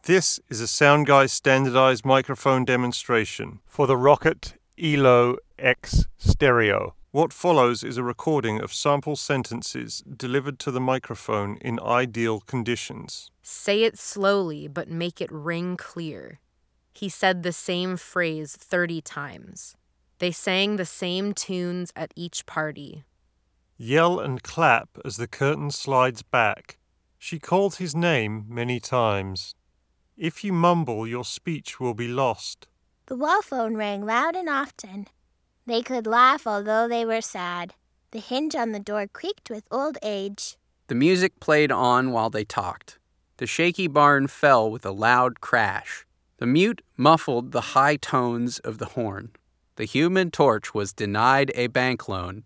This is a Soundguy standardized microphone demonstration for the Roccat ELO X Stereo. What follows is a recording of sample sentences delivered to the microphone in ideal conditions. Say it slowly, but make it ring clear. He said the same phrase 30 times. They sang the same tunes at each party. Yell and clap as the curtain slides back. She called his name many times. If you mumble, your speech will be lost. The wall phone rang loud and often. They could laugh although they were sad. The hinge on the door creaked with old age. The music played on while they talked. The shaky barn fell with a loud crash. The mute muffled the high tones of the horn. The Human Torch was denied a bank loan.